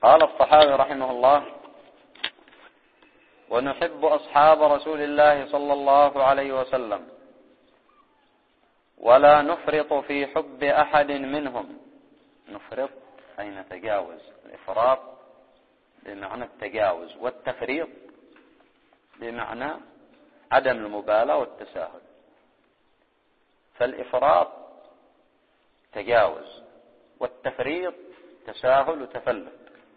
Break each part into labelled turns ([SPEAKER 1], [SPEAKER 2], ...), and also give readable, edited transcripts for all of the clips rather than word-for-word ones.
[SPEAKER 1] قال الصحابي رحمه الله: ونحب أصحاب رسول الله صلى الله عليه وسلم ولا نفرط في حب أحد منهم. نفرط أي نتجاوز، الإفراط بمعنى التجاوز، والتفريط بمعنى عدم المبالاة والتساهل. فالإفراط تجاوز، والتفريط تساهل وتفلت.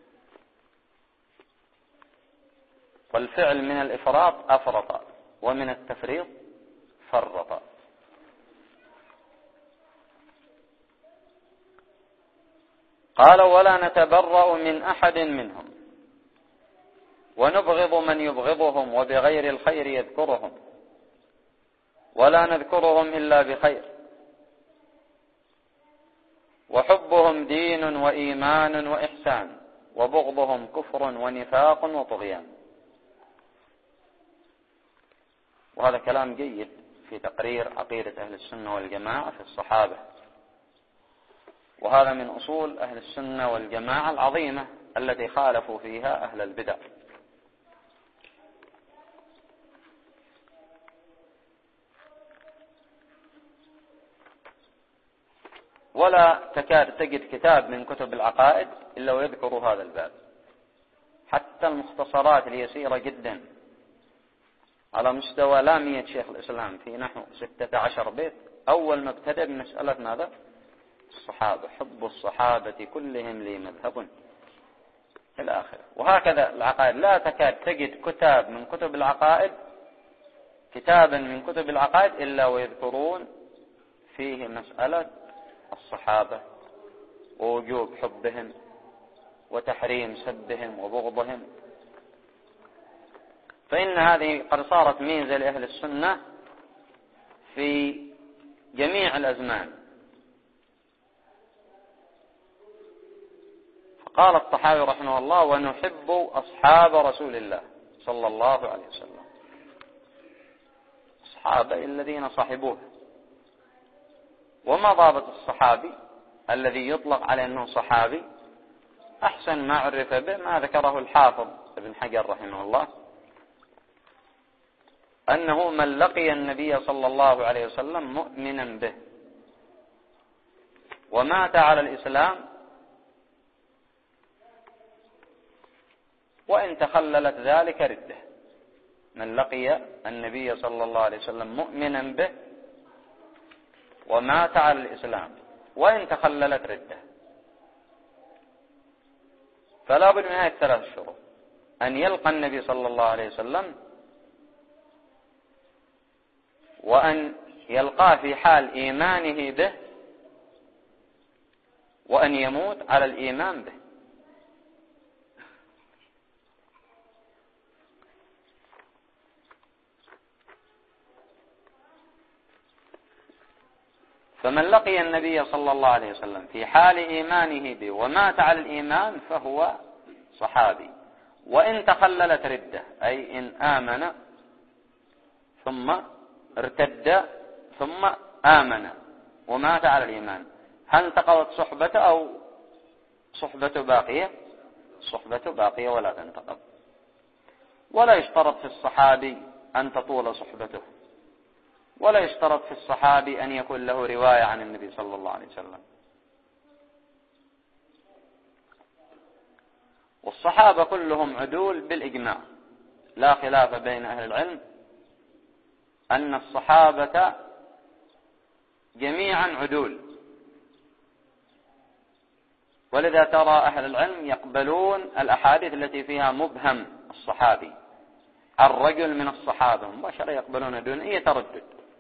[SPEAKER 1] والفعل من الإفراط أفرط، ومن التفريط فرط. قال: ولا نتبرأ من أحد منهم ونبغض من يبغضهم وبغير الخير يذكرهم ولا نذكرهم إلا بخير، وحبهم دين وإيمان وإحسان وبغضهم كفر ونفاق وطغيان. وهذا كلام جيد في تقرير عقيدة أهل السنة والجماعة في الصحابة، وهذا من أصول أهل السنة والجماعة العظيمة التي خالفوا فيها أهل البدع. ولا تكاد تجد كتاب من كتب العقائد إلا ويذكر هذا الباب، حتى المختصرات اليسيرة جدا على مستوى لا 100 شيخ الإسلام في نحو 16 بيت، أول ما ابتدأ بمسألة ماذا؟ الصحابة، حب الصحابة كلهم لي مذهب إلى آخره. وهكذا العقائد، لا تكاد تجد كتاب من كتب العقائد، كتابا من كتب العقائد إلا ويذكرون فيه مسألة الصحابة ووجوب حبهم وتحريم سبهم وبغضهم. فإن هذه قد صارت ميزة لأهل السنة في جميع الأزمان. فقال الطحاوي رحمه الله: ونحب أصحاب رسول الله صلى الله عليه وسلم، الصحابة الذين صحبوه. وما ضابط الصحابي الذي يطلق على أنه صحابي؟ أحسن ما عرف به ما ذكره الحافظ ابن حجر رحمه الله، أنه من لقي النبي صلى الله عليه وسلم مؤمنا به ومات على الإسلام وإن تخللت ذلك ردة. من لقي النبي صلى الله عليه وسلم مؤمنا به ومات على الإسلام وإن تخللت ردة. فلا بد من هذه الثلاث شروط: أن يلقى النبي صلى الله عليه وسلم، وأن يلقاه في حال إيمانه به، وأن يموت على الإيمان به. فمن لقي النبي صلى الله عليه وسلم في حال إيمانه به ومات على الإيمان فهو صحابي. وإن تخللت ردة، أي إن آمن ثم ارتد ثم آمن ومات على الإيمان، هل انتقضت صحبته أو صحبته باقية؟ صحبته باقية ولا تنتقض. ولا يشترط في الصحابي أن تطول صحبته، ولا يشترط في الصحابي أن يكون له رواية عن النبي صلى الله عليه وسلم. والصحابة كلهم عدول بالإجماع، لا خلاف بين أهل العلم أن الصحابة جميعا عدول. ولذا ترى أهل العلم يقبلون الأحاديث التي فيها مبهم الصحابي، الرجل من الصحابة مباشرة يقبلون دون أي تردد.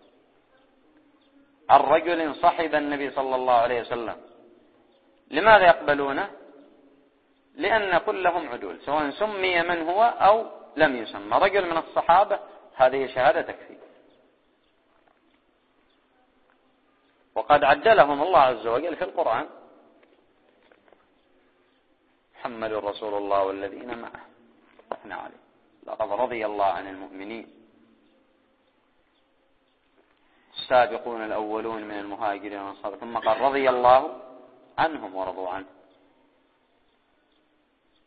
[SPEAKER 1] الرجل صحب النبي صلى الله عليه وسلم، لماذا يقبلونه؟ لأن كلهم عدول، سواء سمي من هو أو لم يسمى. رجل من الصحابة هذه شهادة تكفي. وقد عدلهم الله عز وجل في القرآن: محمد رسول الله والذين معه أثنى عليه لقد رضي الله عن المؤمنين السابقون الأولون من المهاجرين والأنصار ثم قال رضي الله عنهم ورضوا عنه.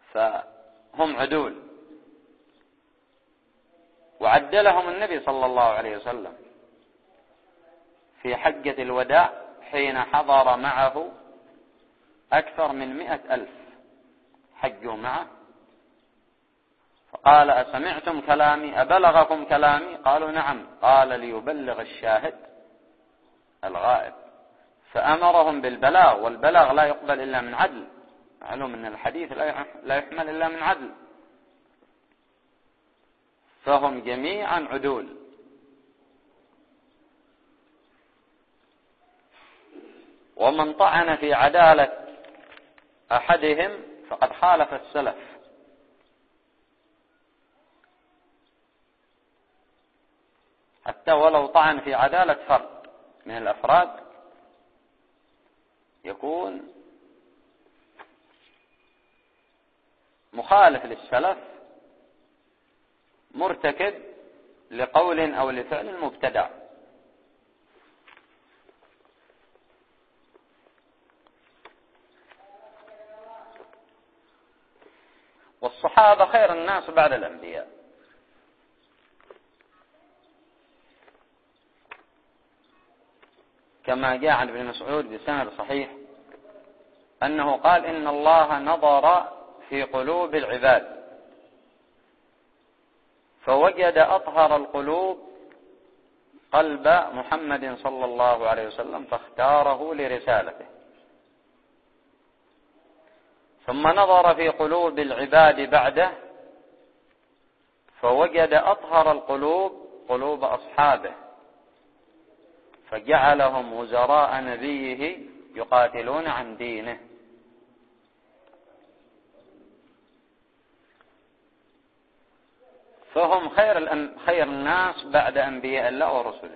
[SPEAKER 1] فهم عدول. وعدلهم النبي صلى الله عليه وسلم في حجة الوداع حين حضر معه أكثر من 100,000 حجوا معه، فقال: أسمعتم كلامي؟ أبلغكم كلامي؟ قالوا: نعم. قال: ليبلغ الشاهد الغائب. فأمرهم بالبلاغ، والبلاغ لا يقبل إلا من عدل. معلوم أن الحديث لا يحمل إلا من عدل. فهم جميعا عدول. ومن طعن في عدالة أحدهم فقد خالف السلف. حتى ولو طعن في عدالة فرد من الأفراد يكون مخالف للسلف، مرتكب لقول أو لفعل مبتدع. والصحابة خير الناس بعد الأنبياء، كما جاء عن ابن مسعود بسند صحيح أنه قال: إن الله نظر في قلوب العباد فوجد أطهر القلوب قلب محمد صلى الله عليه وسلم فاختاره لرسالته، ثم نظر في قلوب العباد بعده فوجد أطهر القلوب قلوب أصحابه فجعلهم وزراء نبيه يقاتلون عن دينه. فهم خير الناس بعد أنبياء الله ورسله.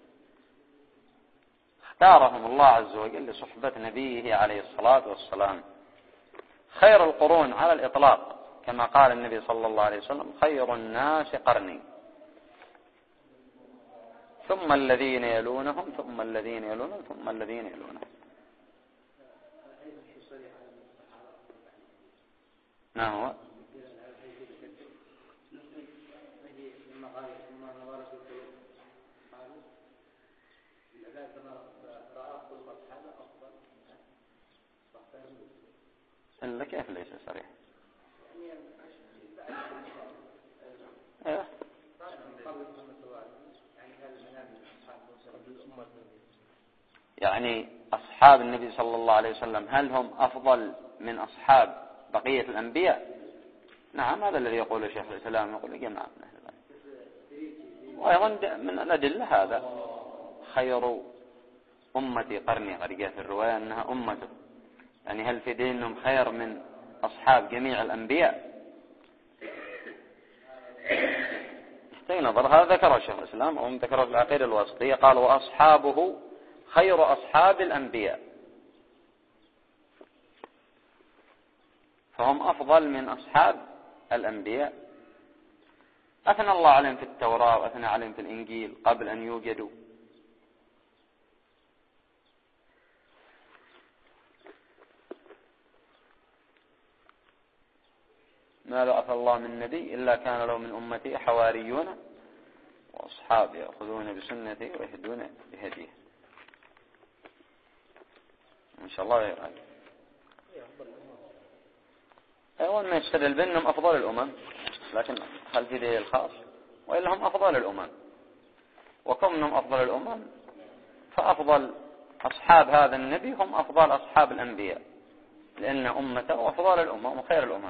[SPEAKER 1] اختارهم الله عز وجل لصحبة نبيه عليه الصلاة والسلام. خير القرون على الإطلاق، كما قال النبي صلى الله عليه وسلم: خير الناس قرني ثم الذين يلونهم ثم الذين يلونهم ثم الذين يلونهم. ما هو؟ إلا كيف ليس صريح؟ يعني أصحاب النبي صلى الله عليه وسلم هل هم أفضل من أصحاب بقية الأنبياء؟ نعم، هذا الذي يقوله شيخ الإسلام، يقول جماعة من أهل العلم. وأيضا من الأدلة هذا: خير أمتي قرني، قد جاء في الرواية أنها أمته، يعني هل في دينهم خير من أصحاب جميع الأنبياء؟ يحتاج نظر. هذا ذكره شيخ الإسلام أو ذكره في العقيدة الواسطية، قال: وأصحابه خير أصحاب الأنبياء، فهم أفضل من أصحاب الأنبياء. أثنى الله عليهم في التوراة وأثنى عليهم في الإنجيل قبل أن يوجدوا. ما بعث الله من نبي إلا كان له من أمته حواريون وأصحاب يأخذون بسنته ويهدون بهديه. إن شاء الله غير هذا. أول ما يستدل بأنهم أفضل الأمم، لكن هل في دليل خاص؟ وإلا هم أفضل الأمم، وكونهم أفضل الأمم فأفضل أصحاب هذا النبي هم أفضل أصحاب الأنبياء، لأن أمته أفضل الأمم وخير الأمم.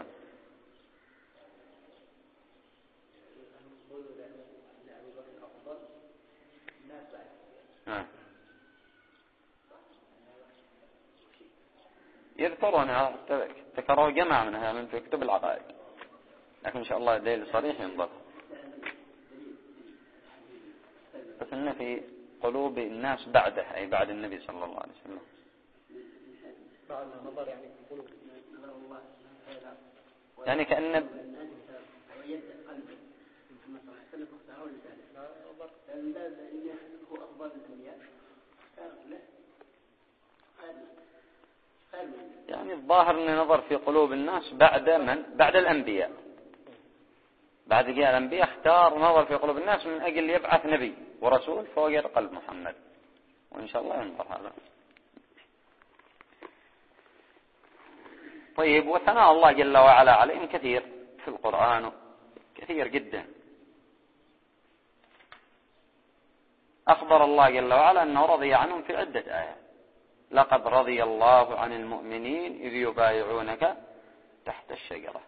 [SPEAKER 1] يذكرونها، ذكروا جماعة منها من في كتب العقائد، لكن إن شاء الله دليل صريح ينضبط. بس إن في قلوب الناس بعده، أي بعد النبي صلى الله عليه وسلم. يعني كأن يعني الظاهر أن نظر في قلوب الناس بعد من؟ بعد الأنبياء. بعد جاء الأنبياء اختار نظر في قلوب الناس من أجل يبعث نبي ورسول فوق قلب محمد، وإن شاء الله ينظر هذا. طيب، وثناء الله جل وعلا عليهم كثير في القرآن، كثير جدا. أخبر الله جل وعلا أنه رضي عنهم في عدة آيات: لقد رضي الله عن المؤمنين إذ يبايعونك تحت الشجرة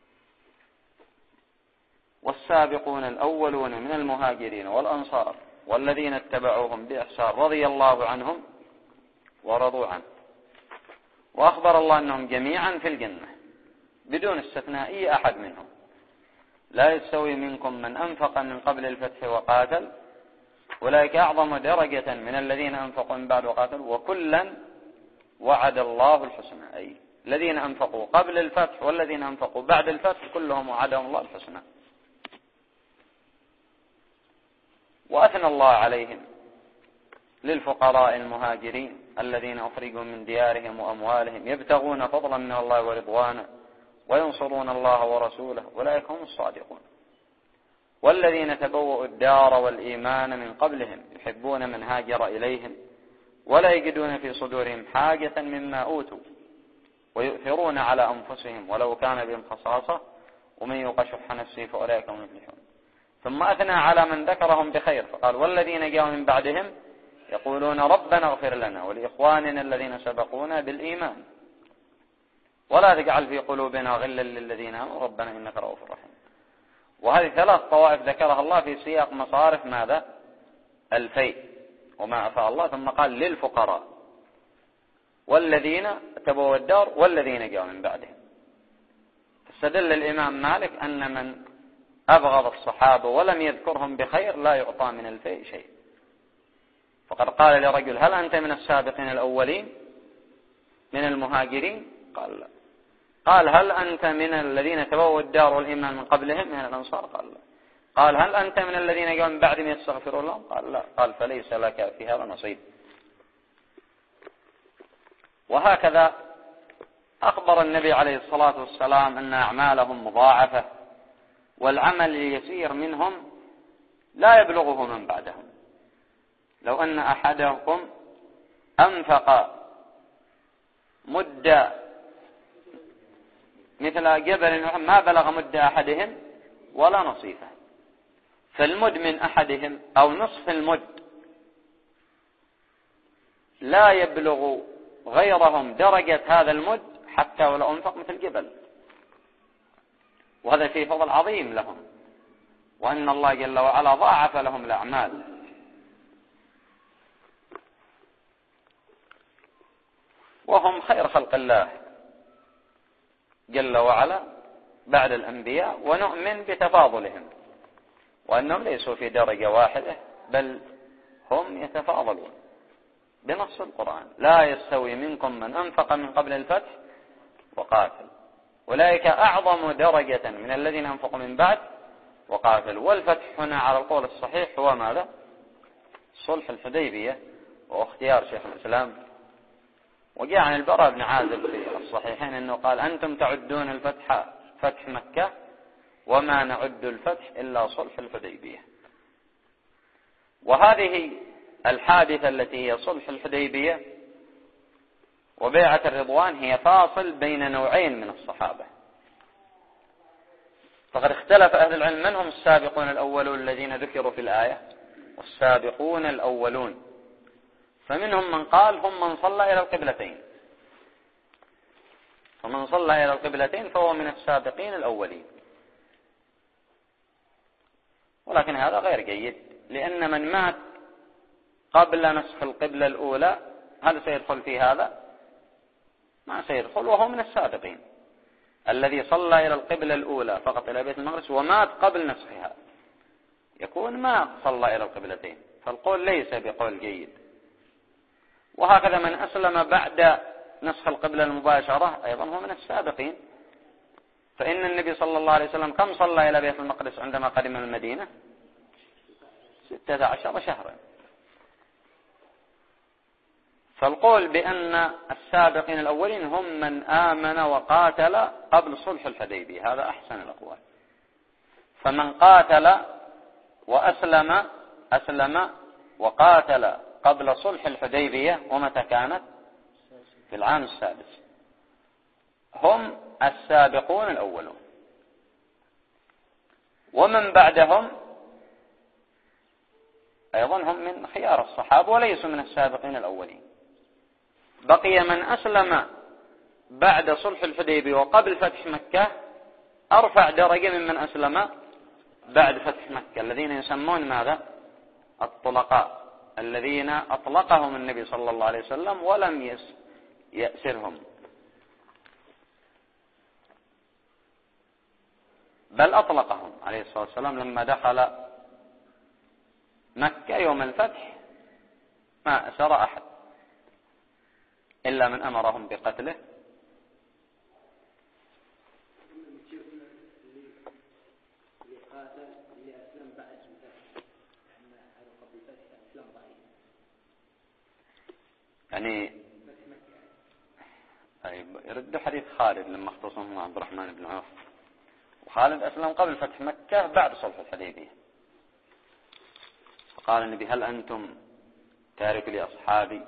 [SPEAKER 1] والسابقون الأولون من المهاجرين والأنصار والذين اتبعوهم بإحسان رضي الله عنهم ورضوا عنه. وأخبر الله أنهم جميعا في الجنة بدون استثناء أي أحد منهم: لا يستوي منكم من أنفق من قبل الفتح وقاتل أولئك أعظم درجة من الذين أنفقوا من بعد وقاتلوا وكلا وعد الله الحسنى. أي الذين أنفقوا قبل الفتح والذين أنفقوا بعد الفتح كلهم وعدهم الله الحسنى. وأثنى الله عليهم للفقراء المهاجرين الذين أخرجوا من ديارهم وأموالهم يبتغون فضلا من الله ورضوانا وينصرون الله ورسوله أولئك هم الصادقون. والذين تبوؤوا الدار والإيمان من قبلهم يحبون من هاجر إليهم ولا يجدون في صدورهم حاجة مما أوتوا ويؤثرون على أنفسهم ولو كان بهم خصاصة ومن يوق شح نفسه فأولئك هم المفلحون. ثم أثنى على من ذكرهم بخير فقال: والذين جاءوا من بعدهم يقولون ربنا اغفر لنا ولإخواننا الذين سبقونا بالإيمان ولا تجعل في قلوبنا غلا للذين آمنوا ربنا إنك رؤوف رحيم. وهذه ثلاث طوائف ذكرها الله في سياق مصارف ماذا؟ الفيء وما أفاء الله، ثم قال للفقراء والذين تبووا الدار والذين جاءوا من بعدهم. استدل الإمام مالك أن من أبغض الصحابة ولم يذكرهم بخير لا يعطى من الفيء شيء. فقد قال لرجل: هل أنت من السابقين الأولين من المهاجرين؟ قال لا. قال: هل أنت من الذين تبووا الدار والإيمان من قبلهم من الأنصار؟ قال لا. قال: هل أنت من الذين جاءوا من بعدهم يستغفرون لهم؟ قال لا. قال: فليس لك في هذا نصيب. وهكذا أخبر النبي عليه الصلاة والسلام أن أعمالهم مضاعفة والعمل اليسير منهم لا يبلغه من بعدهم. لو أن أحدكم أنفق مد مثل جبل ما بلغ مد أحدهم ولا نصيفه. فالمد من أحدهم أو نصف المد لا يبلغ غيرهم درجة هذا المد حتى ولو أنفق مثل جبل. وهذا فيه فضل عظيم لهم، وأن الله جل وعلا ضاعف لهم الأعمال. وهم خير خلق الله جل وعلا بعد الأنبياء، ونؤمن بتفاضلهم وأنهم ليسوا في درجة واحدة بل هم يتفاضلون بنص القرآن: لا يستوي منكم من أنفق من قبل الفتح وقاتل أولئك أعظم درجة من الذين أنفقوا من بعد وقاتل. والفتح هنا على القول الصحيح هو ماذا؟ صلح الحديبية واختيار شيخ الإسلام. وجاء عن البراء بن عازب في الصحيحين أنه قال: أنتم تعدون الفتح فتح مكة وما نعد الفتح إلا صلح الحديبية. وهذه الحادثة التي هي صلح الحديبية وبيعة الرضوان هي فاصل بين نوعين من الصحابة. فقد اختلف أهل العلم من هم السابقون الأولون الذين ذكروا في الآية والسابقون الأولون. فمنهم من قال هم من صلى إلى القبلتين، فمن صلى إلى القبلتين فهو من السابقين الأولين. ولكن هذا غير جيد، لأن من مات قبل نسخ القبلة الأولى هل سيدخل في هذا؟ ما سيدخل، وهو من السابقين. الذي صلى إلى القبلة الأولى فقط إلى بيت المقدس ومات قبل نسخها يكون ما صلى إلى القبلتين، فالقول ليس بقول جيد. وهكذا من أسلم بعد نسخ القبلة المباشرة أيضا هو من السابقين. فإن النبي صلى الله عليه وسلم كم صلى إلى بيت المقدس عندما قدم المدينة؟ 16 شهرا. فالقول بأن السابقين الأولين هم من آمن وقاتل قبل صلح الحديبية هذا أحسن الأقوال. فمن قاتل أسلم وقاتل قبل صلح الحديبية، ومتى كانت؟ في العام السادس، هم السابقون الأولون. ومن بعدهم أيضا هم من خيار الصحابة وليسوا من السابقين الأولين. بقي من أسلم بعد صلح الحديبية وقبل فتح مكة أرفع درجة ممن أسلم بعد فتح مكة، الذين يسمون ماذا؟ الطلقاء، الذين أطلقهم النبي صلى الله عليه وسلم ولم يأسرهم، بل أطلقهم عليه الصلاة والسلام لما دخل مكة يوم الفتح، ما أسر أحد إلا من أمرهم بقتله. يعني يرد حديث خالد لما اختصمه مع عبد الرحمن بن عوف، وخالد أسلم قبل فتح مكة بعد صلح الحديبية. فقال النبي: هل أنتم تارك لأصحابي؟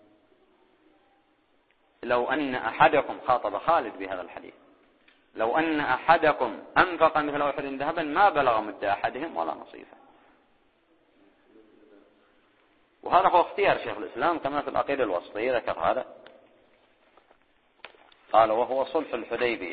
[SPEAKER 1] لو أن أحدكم، خاطب خالد بهذا الحديث، لو أن أحدكم أنفق مثل أحد ذهبا ما بلغ مد أحدهم ولا نصيفه. وهذا هو اختيار شيخ الإسلام كما في العقيدة الوسطية ذكر هذا، قال: وهو صلح الحديبية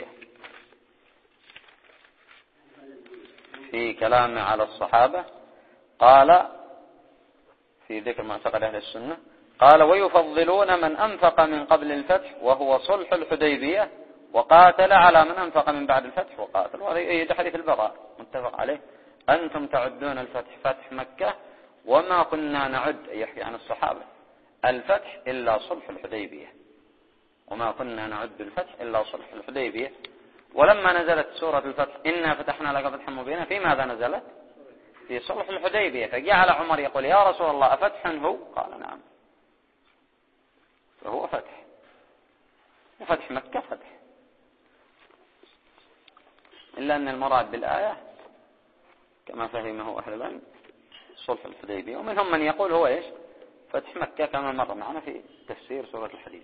[SPEAKER 1] في كلامه على الصحابة. قال في ذكر معتقد أهل السنة، قال: ويفضلون من أنفق من قبل الفتح وهو صلح الحديبية وقاتل على من أنفق من بعد الفتح وقاتل. وهذا يؤيد حديث البراء متفق عليه: أنتم تعدون الفتح فتح مكة وما كنا نعد، يحكي عن الصحابة، الفتح إلا صلح الحديبية، وما كنا نعد الفتح إلا صلح الحديبية. ولما نزلت سورة الفتح إنا فتحنا لك فتحا مبينا، في ماذا نزلت؟ في صلح الحديبية. فجعل عمر يقول: يا رسول الله أفتح هو؟ قال: نعم، فهو فتح، وفتح مكة فتح، إلا أن المراد بالآية كما فهمه أهل العلم صلح الحديبية. ومنهم من يقول هو إيش؟ فتح مكة كما مر معنا في تفسير سورة الحديد.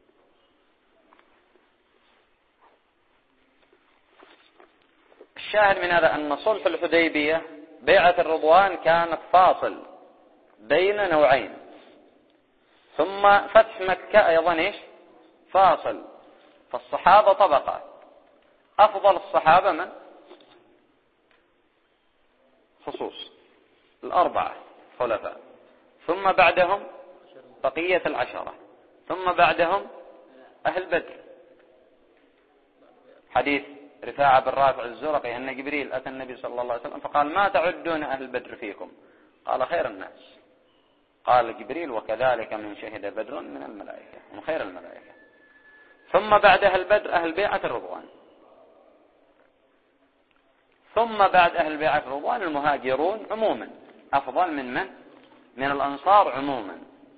[SPEAKER 1] الشاهد من هذا أن صلح الحديبية بيعة الرضوان كانت فاصل بين نوعين، ثم فتح مكة أيضا إيش؟ فاصل. فالصحابة طبقات، أفضل الصحابة من؟ خصوص الأربعة خلفاء، ثم بعدهم بقية العشرة، ثم بعدهم أهل بدر. حديث رفاعة بن رافع الزرقي أن جبريل أتى النبي صلى الله عليه وسلم فقال: ما تعدون أهل بدر فيكم؟ قال: خير الناس. قال جبريل: وكذلك من شهد بدرا من الملائكة، من خير الملائكة. ثم بعد أهل بدر أهل بيعة الرضوان، ثم بعد أهل بيعة الرضوان المهاجرون عموما، أفضل من الأنصار عموما.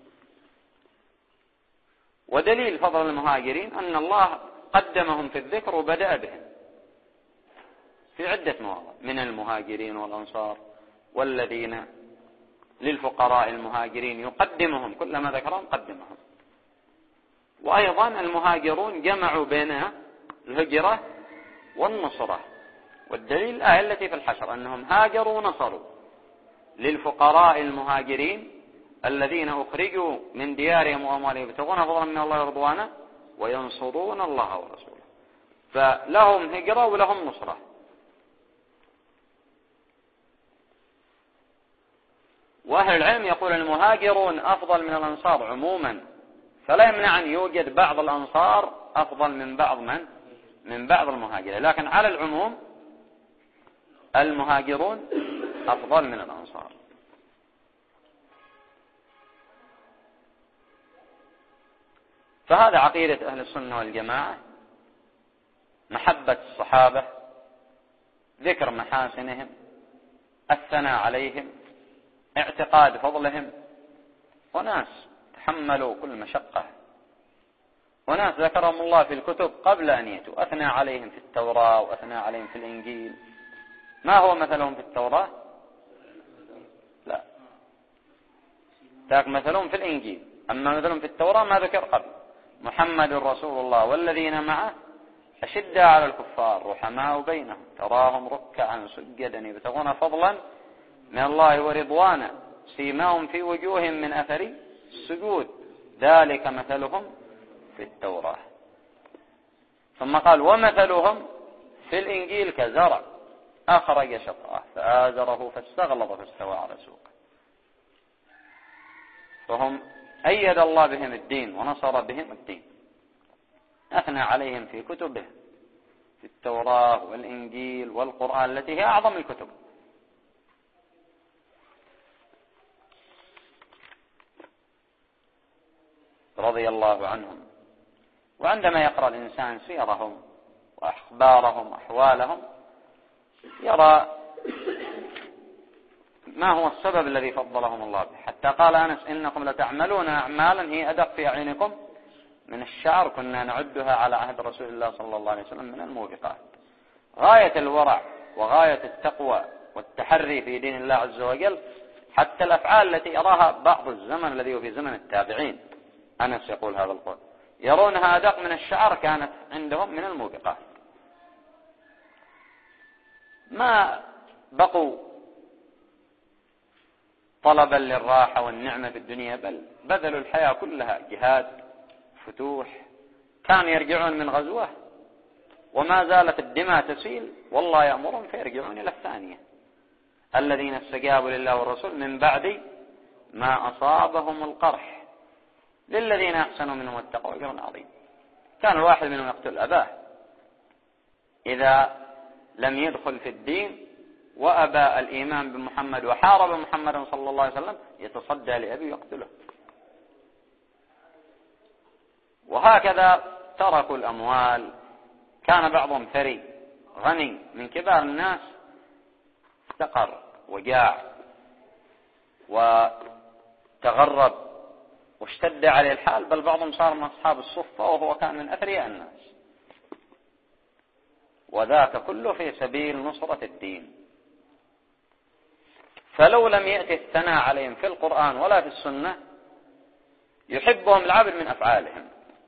[SPEAKER 1] ودليل فضل المهاجرين أن الله قدمهم في الذكر وبدأ بهم في عدة مواضع: من المهاجرين والأنصار والذين للفقراء المهاجرين يقدمهم، كلما ذكرهم قدمهم. وأيضا المهاجرون جمعوا بين الهجرة والنصرة، والدليل الآية التي في الحشر أنهم هاجروا ونصروا للفقراء المهاجرين الذين أخرجوا من ديارهم وأموالهم يبتغون فضلا من الله ورضوانه وينصرون الله ورسوله. فلهم هجرة ولهم نصرة. وأهل العلم يقول المهاجرون أفضل من الأنصار عموما، فلا يمنع أن يوجد بعض الأنصار أفضل من بعض المهاجرين، لكن على العموم المهاجرون أفضل من الأنصار. فهذا عقيدة أهل السنة والجماعة: محبة الصحابة، ذكر محاسنهم، الثناء عليهم، اعتقاد فضلهم. وناس وحملوا كل مشقة. وناس ذكرهم الله في الكتب قبل أن يأتوا، أثنى عليهم في التوراة وأثنى عليهم في الإنجيل. ما هو مثلهم في التوراة؟ لا، ذاك مثلهم في الإنجيل. أما مثلهم في التوراة ما ذكر قبل. محمد رسول الله والذين معه أشداء على الكفار رحماء بينهم تراهم ركعا سجدا يبتغون فضلا من الله ورضوانا سيماهم في وجوههم من أثر السجود ذلك مثلهم في التوراة. ثم قال ومثلهم في الإنجيل كزرع أخرج شطأه فآزره فاستغلظ فاستوى على سوقه. فهم أيد الله بهم الدين ونصر بهم الدين، أثنى عليهم في كتبه في التوراة والإنجيل والقرآن التي هي أعظم الكتب. رضي الله عنهم. وعندما يقرأ الإنسان سيرهم وأخبارهم وأحوالهم يرى ما هو السبب الذي فضلهم الله به. حتى قال أنس إنكم لتعملون أعمالا هي أدق في أعينكم من الشعر كنا نعدها على عهد رسول الله صلى الله عليه وسلم من الموبقات. غاية الورع وغاية التقوى والتحري في دين الله عز وجل، حتى الأفعال التي يراها بعض الزمن الذي هو في زمن التابعين، أنس يقول هذا القول، يرونها أدق من الشعر كانت عندهم من الموبقات. ما بقوا طلبا للراحة والنعمة في الدنيا، بل بذلوا الحياة كلها جهاد فتوح. كانوا يرجعون من غزوة وما زالت الدماء تسيل والله يأمرهم فيرجعون إلى الثانية. الذين استجابوا لله والرسول من بعد ما أصابهم القرح للذين أحسنوا منهم واتقوا أجر عظيم. كان الواحد منهم يقتل أباه إذا لم يدخل في الدين وأبى الإيمان بمحمد وحارب محمد صلى الله عليه وسلم يتصدى لأبيه ويقتله. وهكذا تركوا الأموال. كان بعضهم ثري غني من كبار الناس استقر وجاع وتغرب واشتد عليه الحال، بل بعضهم صار من أصحاب الصفة وهو كان من أثرياء الناس، وذاك كله في سبيل نصرة الدين. فلو لم يأتي الثناء عليهم في القرآن ولا في السنة يحبهم العبد من أفعالهم،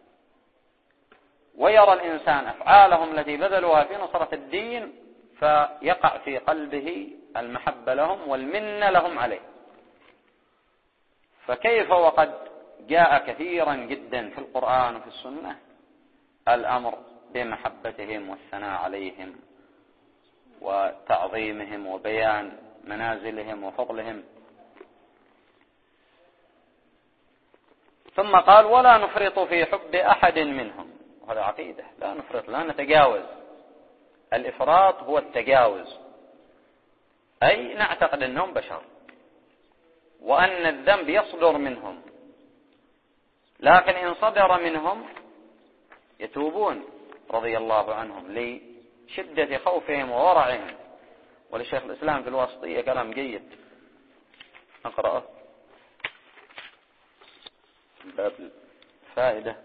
[SPEAKER 1] ويرى الإنسان أفعالهم التي بذلوها في نصرة الدين فيقع في قلبه المحبة لهم والمنة لهم عليه. فكيف وقد جاء كثيرا جدا في القرآن وفي السنة الأمر بمحبتهم والثناء عليهم وتعظيمهم وبيان منازلهم وفضلهم. ثم قال ولا نفرط في حب أحد منهم. وهذا عقيدة، لا نفرط، لا نتجاوز. الإفراط هو التجاوز، أي نعتقد أنهم بشر وأن الذنب يصدر منهم، لكن إن صدر منهم يتوبون رضي الله عنهم لشدة خوفهم وورعهم. ولشيخ الإسلام في الواسطية كلام جيد أقرأه باب الفائدة.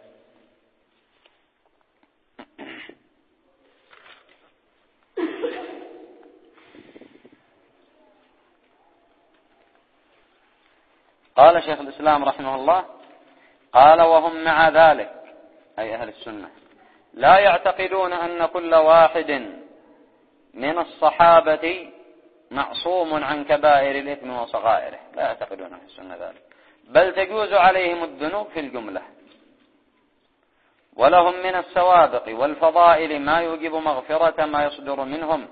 [SPEAKER 1] قال شيخ الإسلام رحمه الله قال وهم مع ذلك أي أهل السنة لا يعتقدون أن كل واحد من الصحابة معصوم عن كبائر الإثم وصغائره، لا يعتقدون في السنة ذلك، بل تجوز عليهم الذنوب في الجملة، ولهم من السوابق والفضائل ما يوجب مغفرة ما يصدر منهم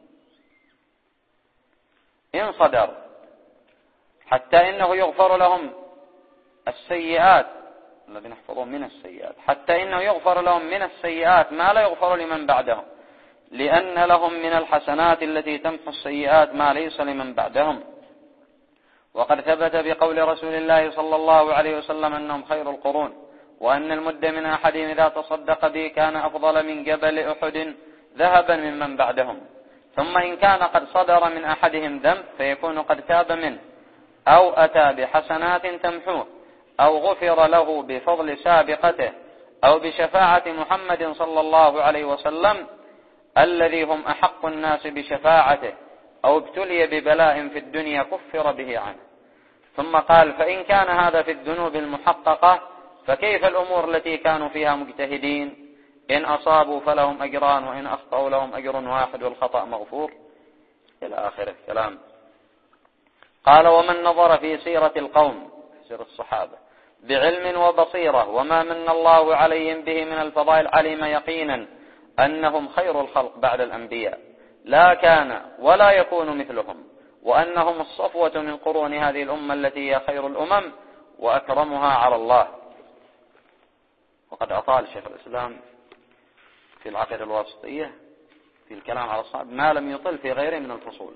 [SPEAKER 1] إن صدر، حتى إنه يغفر لهم السيئات الذين يحفظون من السيئات، حتى إنه يغفر لهم من السيئات ما لا يغفر لمن بعدهم، لأن لهم من الحسنات التي تمحو السيئات ما ليس لمن بعدهم. وقد ثبت بقول رسول الله صلى الله عليه وسلم أنهم خير القرون، وأن المد من أحدهم إذا تصدق به كان أفضل من جبل أحد ذهبا ممن بعدهم. ثم إن كان قد صدر من أحدهم ذنب فيكون قد تاب منه أو أتى بحسنات تمحوه أو غفر له بفضل سابقته أو بشفاعة محمد صلى الله عليه وسلم الذي هم أحق الناس بشفاعته، أو ابتلي ببلاء في الدنيا كفر به عنه. ثم قال: فإن كان هذا في الذنوب المحققة فكيف الأمور التي كانوا فيها مجتهدين؟ إن أصابوا فلهم أجران، وإن أخطأوا لهم أجر واحد والخطأ مغفور، إلى آخر الكلام. قال: ومن نظر في سيرة القوم، سيرة الصحابة، بعلم وبصيرة وما من الله عليهم به من الفضائل، علم يقينا أنهم خير الخلق بعد الأنبياء، لا كان ولا يكون مثلهم، وأنهم الصفوة من قرون هذه الأمة التي هي خير الأمم وأكرمها على الله. وقد أطال شيخ الإسلام في العقيدة الواسطية في الكلام على الصحابة ما لم يطل في غيره من الفصول،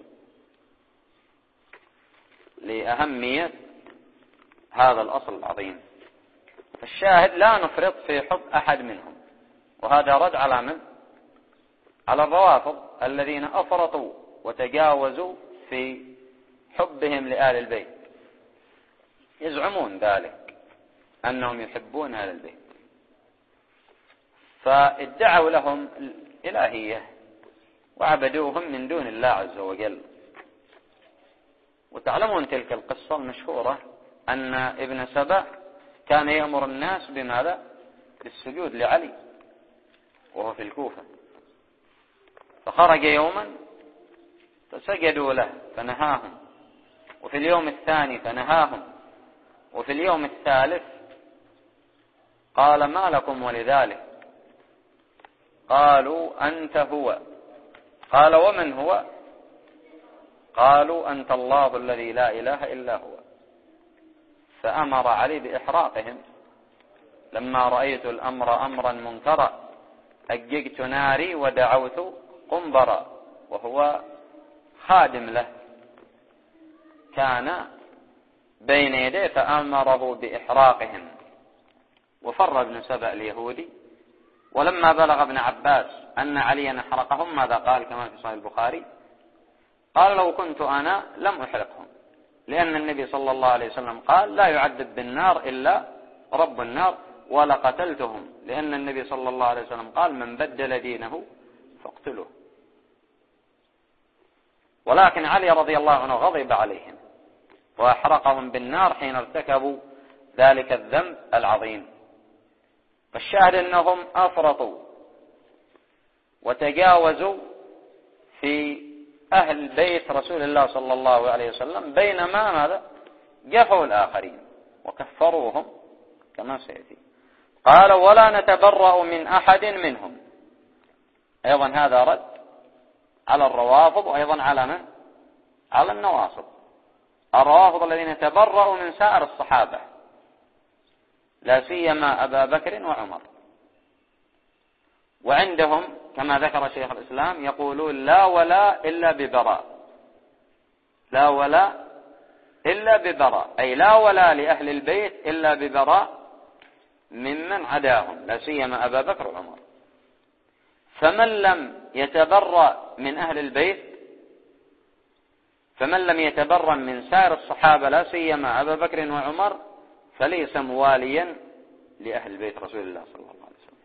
[SPEAKER 1] لأهمية هذا الأصل العظيم. فالشاهد: لا نفرط في حب أحد منهم. وهذا رد على من؟ على الروافض الذين أفرطوا وتجاوزوا في حبهم لآل البيت، يزعمون ذلك أنهم يحبون آل البيت، فادعوا لهم الإلهية وعبدوهم من دون الله عز وجل. وتعلمون تلك القصة المشهورة أن ابن سبأ كان يأمر الناس بماذا؟ بالسجود لعلي وهو في الكوفة، فخرج يوما فسجدوا له فنهاهم، وفي اليوم الثاني فنهاهم، وفي اليوم الثالث قال: ما لكم ولذلك؟ قالوا: أنت هو. قال: ومن هو؟ قالوا: أنت الله الذي لا إله إلا هو. فأمر علي بإحراقهم. لما رأيت الأمر أمرا منكرا أججت ناري ودعوت قنبرا، وهو خادم له كان بين يديه، فأمره بإحراقهم. وفر ابن سبأ اليهودي، ولما بلغ ابن عباس أن عليا أحرقهم ماذا قال؟ كما في صحيح البخاري: قال: لو كنت أنا لم أحرقهم، لأن النبي صلى الله عليه وسلم قال: لا يعذب بالنار إلا رب النار، ولقتلتهم، لأن النبي صلى الله عليه وسلم قال: من بدل دينه فاقتلوه. ولكن علي رضي الله عنه غضب عليهم وأحرقهم بالنار حين ارتكبوا ذلك الذنب العظيم. فالشاهد أنهم أفرطوا وتجاوزوا في أهل بيت رسول الله صلى الله عليه وسلم، بينما ماذا؟ جفوا الآخرين وكفروهم كما سيأتي. قال: ولا نتبرأ من أحد منهم. أيضا هذا رد على الروافض، وأيضا على من؟ على النواصب. الروافض الذين تبرأوا من سائر الصحابة، لا سيما أبا بكر وعمر. وعندهم كما ذكر شيخ الإسلام يقولون: لا ولا إلا ببراء، لا ولا إلا ببراء، أي لا ولا لأهل البيت إلا ببراء ممن عداهم، لا سيما أبا بكر وعمر. فمن لم يتبرأ من أهل البيت، فمن لم يتبرأ من سائر الصحابة لا سيما أبا بكر وعمر، فليس مواليا لأهل بيت رسول الله صلى الله عليه وسلم.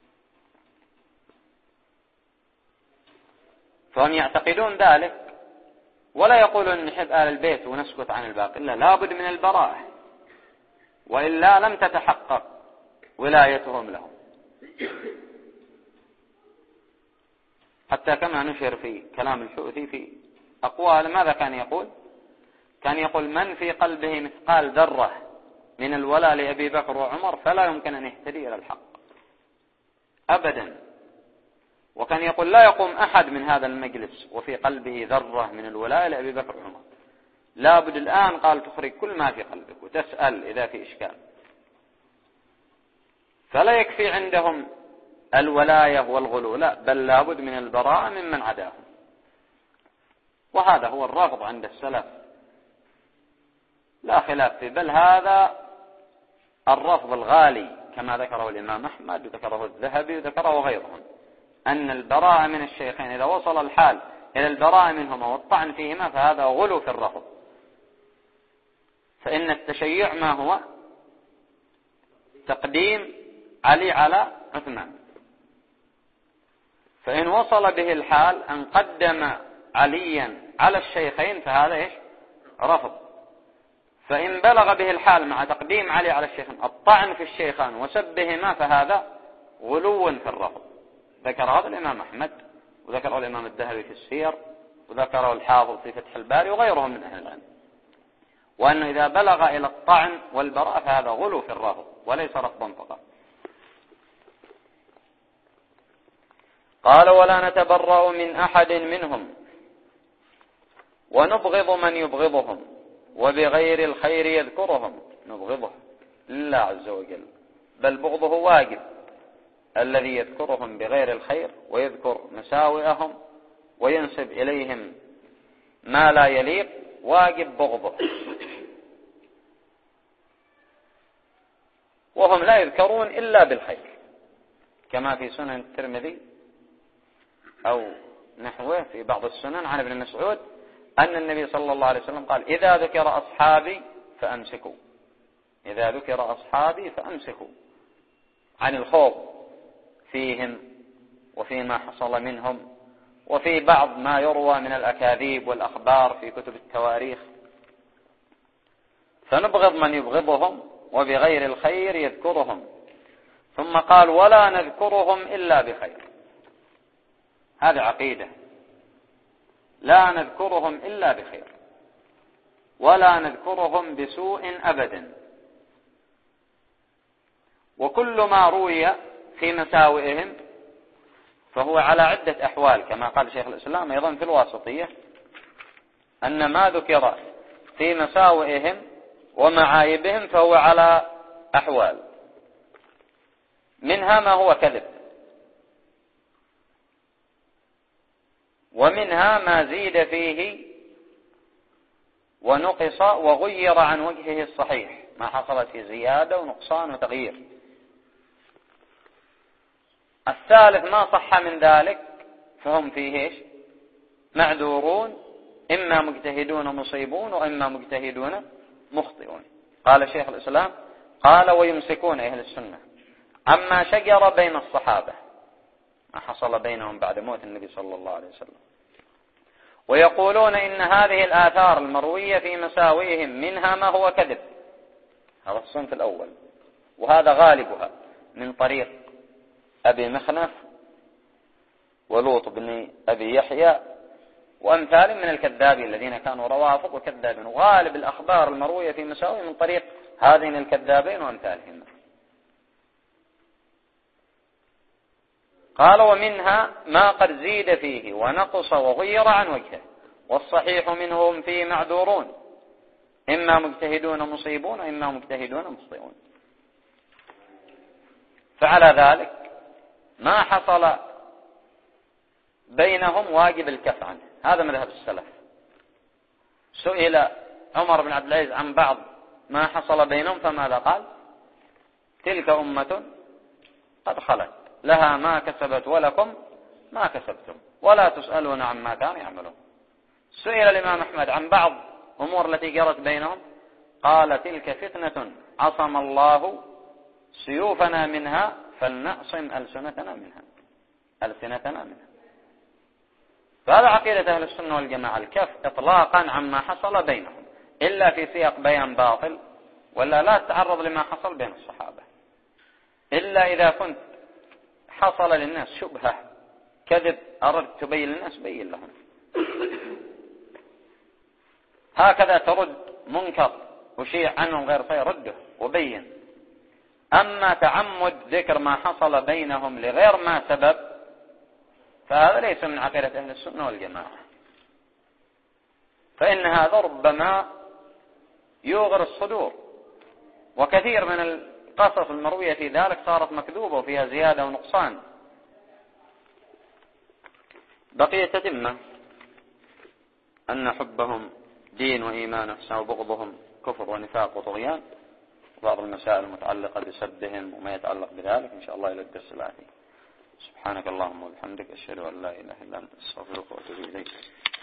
[SPEAKER 1] فهم يعتقدون ذلك، ولا يقولون نحب أهل البيت ونسكت عن الباقي، إلا لابد من البراءة، وإلا لم تتحقق ولايتهم لهم. حتى كما نشر في كلام الحوثي في أقوال، ماذا كان يقول؟ كان يقول: من في قلبه مثقال ذرة من الولاء لأبي بكر وعمر فلا يمكن أن يهتدي إلى الحق أبدا. وكان يقول: لا يقوم أحد من هذا المجلس وفي قلبه ذرة من الولاء لأبي بكر وعمر، لابد الآن قال تخرج كل ما في قلبك وتسأل إذا في إشكال. فلا يكفي عندهم الولاية والغلو، لا، بل لابد من البراءة ممن عداهم. وهذا هو الرافض عند السلف، لا خلاف فيه، بل هذا الرفض الغالي كما ذكره الإمام أحمد وذكره الذهبي وذكره غيرهم، أن البراءة من الشيخين إذا وصل الحال إلى البراءة منهما والطعن فيهما فهذا غلو في الرفض. فإن التشيع ما هو؟ تقديم علي على عثمان. فإن وصل به الحال أن قدم عليا على الشيخين فهذا إيش؟ رفض. فإن بلغ به الحال مع تقديم علي على الشيخين الطعن في الشيخان وسبهما فهذا غلو في الرفض. ذكر هذا الإمام أحمد، وذكره الإمام الذهبي في السير، وذكره الحافظ في فتح الباري وغيرهم من أهل العلم، وأنه إذا بلغ إلى الطعن والبراء فهذا غلو في الرفض وليس رفضا فقط. قال: ولا نتبرأ من أحد منهم ونبغض من يبغضهم وبغير الخير يذكرهم. نبغضه لله عز وجل، بل بغضه واجب. الذي يذكرهم بغير الخير ويذكر مساوئهم وينسب إليهم ما لا يليق واجب بغضه. وهم لا يذكرون إلا بالخير، كما في سنن الترمذي أو نحوه في بعض السنن عن ابن مسعود أن النبي صلى الله عليه وسلم قال: إذا ذكر أصحابي فأمسكوا، إذا ذكر أصحابي فأمسكوا، عن الخوض فيهم وفيما حصل منهم وفي بعض ما يروى من الأكاذيب والأخبار في كتب التواريخ. فنبغض من يبغضهم وبغير الخير يذكرهم. ثم قال: ولا نذكرهم إلا بخير. هذه عقيدة، لا نذكرهم إلا بخير، ولا نذكرهم بسوء أبدا. وكل ما روي في مساوئهم فهو على عدة أحوال، كما قال شيخ الإسلام أيضا في الواسطية أن ما ذكر في مساوئهم ومعايبهم فهو على أحوال، منها ما هو كذب، ومنها ما زيد فيه ونقص وغير عن وجهه الصحيح، ما حصلت في زيادة ونقصان وتغيير. الثالث ما صح من ذلك فهم فيه إيش؟ معذورون، إما مجتهدون مصيبون وإما مجتهدون مخطئون. قال شيخ الإسلام: قال: ويمسكون أهل السنة عما شجر بين الصحابة، ما حصل بينهم بعد موت النبي صلى الله عليه وسلم، ويقولون إن هذه الآثار المروية في مساوئهم منها ما هو كذب. هذا الصنف الأول، وهذا غالبها من طريق أبي مخنف ولوط بن أبي يحيى وأمثال من الكذابين الذين كانوا روافض وكذابين، وغالب الأخبار المروية في مساوئ من طريق هذين الكذابين وأمثالهم. قال: ومنها ما قد زيد فيه ونقص وغير عن وجهه، والصحيح منهم فيه معذورون، إما مجتهدون مصيبون وإما مجتهدون مخطئون. فعلى ذلك ما حصل بينهم واجب الكف عنه، هذا مذهب السلف. سئل عمر بن عبد العزيز عن بعض ما حصل بينهم فماذا قال؟ تلك أمة قد خلت لها ما كسبت ولكم ما كسبتم ولا تسألون عما كانوا يعملون. سئل الإمام أحمد عن بعض أمور التي جرت بينهم قال: تلك فتنة عصم الله سيوفنا منها فلنعصم ألسنتنا منها. فهذا عقيدة أهل السنة والجماعة، الكف إطلاقا عما حصل بينهم إلا في سياق بيان باطل، ولا لا تتعرض لما حصل بين الصحابة إلا إذا كنت حصل للناس شبهة كذب أردت تبين للناس بين لهم. هكذا ترد منكر وشيع عنهم غير صحيح رده وبين. أما تعمد ذكر ما حصل بينهم لغير ما سبب فهذا ليس من عقيدة أهل السنة والجماعة، فإن هذا ربما يوغر الصدور، وكثير من القصص المروية في ذلك صارت مكذوبة وفيها زيادة ونقصان. بقية تتمة أن حبهم دين وإيمان وإحسان وبغضهم كفر ونفاق وطغيان، وبعض المسائل المتعلقة بسبهم وما يتعلق بذلك إن شاء الله إلى الدرس الآتي. سبحانك اللهم وبحمدك أشهد أن لا إله إلا أنت أستغفرك وأتوب إليك.